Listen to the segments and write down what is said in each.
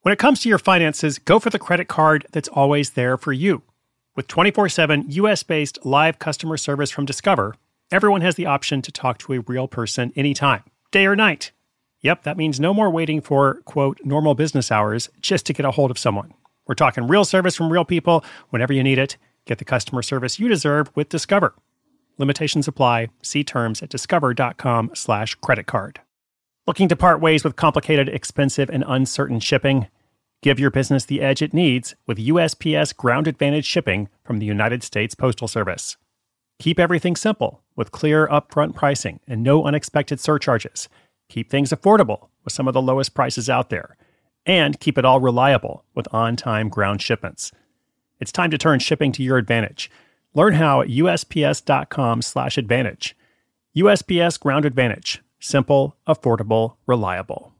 When it comes to your finances, go for the credit card that's always there for you. With 24/7 US-based live customer service from Discover, everyone has the option to talk to a real person anytime, day or night. Yep, that means no more waiting for, quote, normal business hours just to get a hold of someone. We're talking real service from real people whenever you need it. Get the customer service you deserve with Discover. Limitations apply. See terms at discover.com/creditcard. Looking to part ways with complicated, expensive, and uncertain shipping? Give your business the edge it needs with USPS Ground Advantage shipping from the United States Postal Service. Keep everything simple with clear upfront pricing and no unexpected surcharges. Keep things affordable with some of the lowest prices out there. And keep it all reliable with on-time ground shipments. It's time to turn shipping to your advantage. Learn how at USPS.com/advantage. USPS Ground Advantage. Simple, affordable, reliable.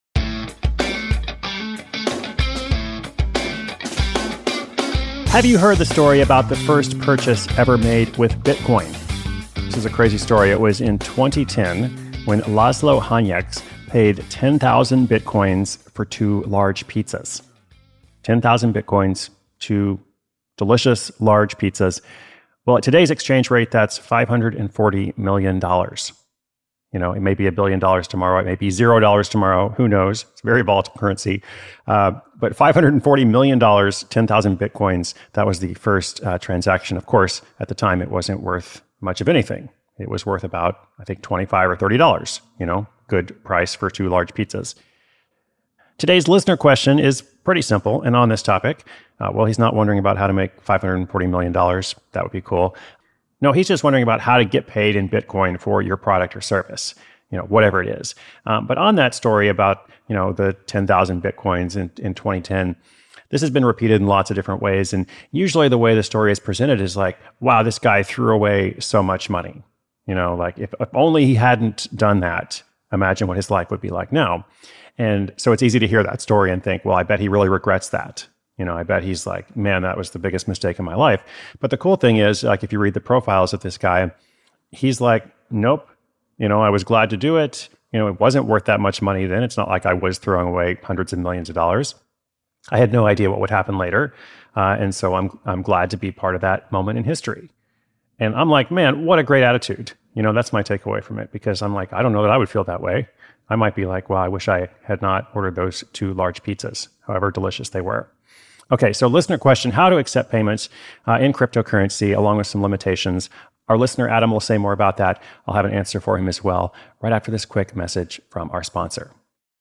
Have you heard the story about the first purchase ever made with Bitcoin? This is a crazy story. It was in 2010 when Laszlo Hanyecz paid 10,000 Bitcoins for 2 large pizzas. 10,000 Bitcoins, 2 delicious large pizzas. Well, at today's exchange rate, that's $540 million. You know, it may be $1 billion tomorrow. It may be $0 tomorrow. Who knows? It's a very volatile currency. But $540 million, 10,000 Bitcoins, that was the first transaction. Of course, at the time, it wasn't worth much of anything. It was worth about, I think, $25 or $30, you know, good price for 2 large pizzas. Today's listener question is pretty simple and on this topic. Well, he's not wondering about how to make $540 million. That would be cool. No, he's just wondering about how to get paid in Bitcoin for your product or service, you know, whatever it is. But on that story about, you know, the 10,000 Bitcoins in 2010, this has been repeated in lots of different ways. And usually the way the story is presented is like, wow, this guy threw away so much money. You know, like if only he hadn't done that, imagine what his life would be like now. And so it's easy to hear that story and think, well, I bet he really regrets that. You know, I bet he's like, man, that was the biggest mistake in my life. But the cool thing is, like, if you read the profiles of this guy, he's like, nope, you know, I was glad to do it. You know, it wasn't worth that much money then. It's not like I was throwing away hundreds of millions of dollars. I had no idea what would happen later. And so I'm glad to be part of that moment in history. And I'm like, man, what a great attitude. You know, that's my takeaway from it, because I'm like, I don't know that I would feel that way. I might be like, well, I wish I had not ordered those 2 large pizzas, however delicious they were. Okay, so listener question, how to accept payments in cryptocurrency along with some limitations. Our listener, Adam, will say more about that. I'll have an answer for him as well right after this quick message from our sponsor.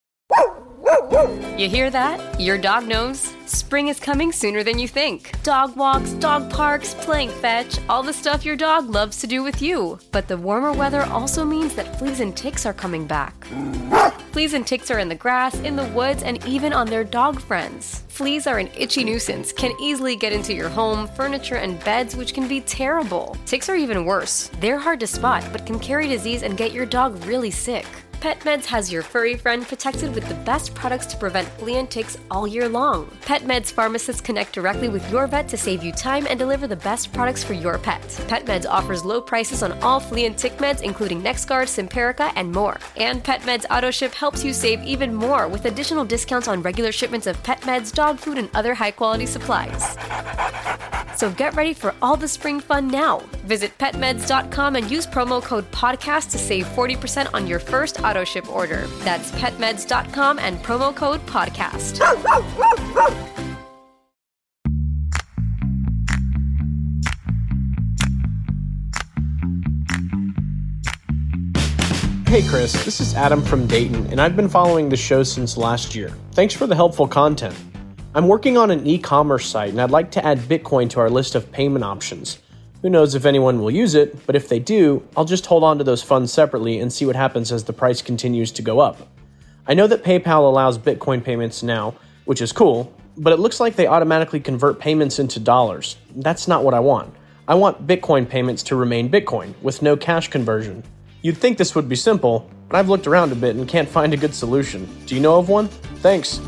You hear that? Your dog knows. Spring is coming sooner than you think. Dog walks, dog parks, playing fetch, all the stuff your dog loves to do with you. But the warmer weather also means that fleas and ticks are coming back. Fleas and ticks are in the grass, in the woods, and even on their dog friends. Fleas are an itchy nuisance, can easily get into your home, furniture, and beds, which can be terrible. Ticks are even worse. They're hard to spot, but can carry disease and get your dog really sick. PetMeds has your furry friend protected with the best products to prevent flea and ticks all year long. PetMeds pharmacists connect directly with your vet to save you time and deliver the best products for your pet. PetMeds offers low prices on all flea and tick meds, including NexGard, Simparica, and more. And PetMeds AutoShip helps you save even more with additional discounts on regular shipments of pet meds, dog food, and other high-quality supplies. So get ready for all the spring fun now. Visit PetMeds.com and use promo code PODCAST to save 40% on your first AutoShip order. That's PetMeds.com and promo code PODCAST. Hey Chris, this is Adam from Dayton, and I've been following the show since last year. Thanks for the helpful content. I'm working on an e-commerce site, and I'd like to add Bitcoin to our list of payment options. Who knows if anyone will use it, but if they do, I'll just hold on to those funds separately and see what happens as the price continues to go up. I know that PayPal allows Bitcoin payments now, which is cool, but it looks like they automatically convert payments into dollars. That's not what I want. I want Bitcoin payments to remain Bitcoin, with no cash conversion. You'd think this would be simple, but I've looked around a bit and can't find a good solution. Do you know of one? Thanks.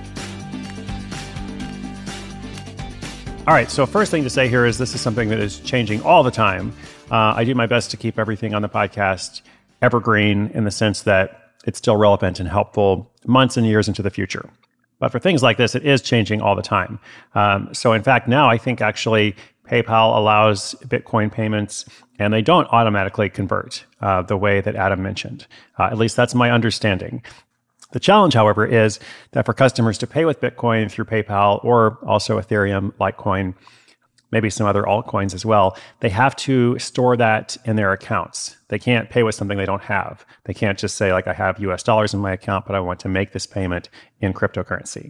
All right, so first thing to say here is this is something that is changing all the time. I do my best to keep everything on the podcast evergreen in the sense that it's still relevant and helpful months and years into the future. But for things like this, it is changing all the time. So in fact, now I think actually PayPal allows Bitcoin payments and they don't automatically convert the way that Adam mentioned. At least that's my understanding. The challenge, however, is that for customers to pay with Bitcoin through PayPal or also Ethereum, Litecoin, maybe some other altcoins as well, they have to store that in their accounts. They can't pay with something they don't have. They can't just say, like, I have US dollars in my account, but I want to make this payment in cryptocurrency.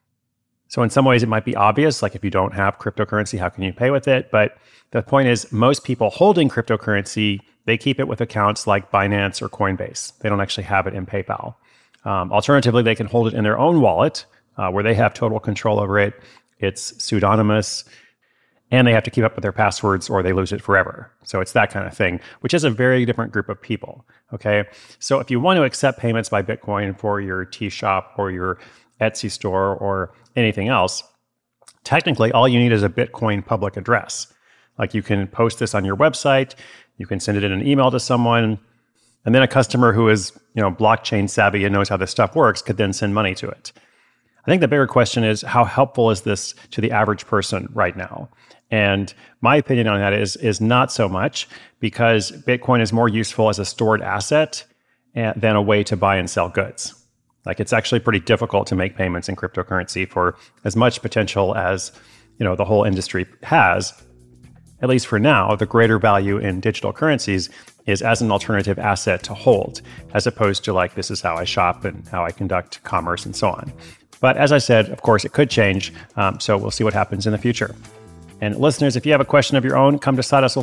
So in some ways, it might be obvious, like if you don't have cryptocurrency, how can you pay with it? But the point is, most people holding cryptocurrency, they keep it with accounts like Binance or Coinbase. They don't actually have it in PayPal. Alternatively, they can hold it in their own wallet where they have total control over it. It's pseudonymous, and they have to keep up with their passwords or they lose it forever. So it's that kind of thing, which is a very different group of people, okay? So if you want to accept payments by Bitcoin for your tea shop or your Etsy store or anything else, technically all you need is a Bitcoin public address. Like you can post this on your website, you can send it in an email to someone, and then a customer who is, blockchain savvy and knows how this stuff works could then send money to it. I think the bigger question is, how helpful is this to the average person right now? And my opinion on that is not so much, because Bitcoin is more useful as a stored asset than a way to buy and sell goods. Like it's actually pretty difficult to make payments in cryptocurrency for as much potential as, the whole industry has. At least for now, the greater value in digital currencies is as an alternative asset to hold, as opposed to like, this is how I shop and how I conduct commerce and so on. But as I said, of course, it could change. So we'll see what happens in the future. And listeners, if you have a question of your own, come to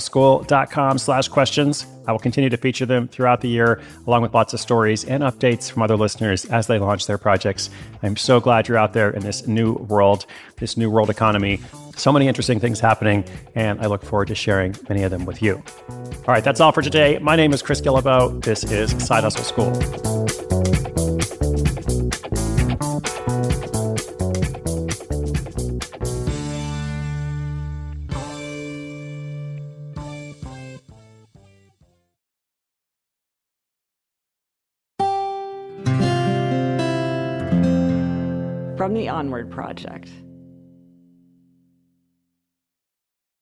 sidehustleschool.com/questions. I will continue to feature them throughout the year, along with lots of stories and updates from other listeners as they launch their projects. I'm so glad you're out there in this new world economy. So many interesting things happening, and I look forward to sharing many of them with you. All right, that's all for today. My name is Chris Guillebeau. This is Side Hustle School. From the Onward Project.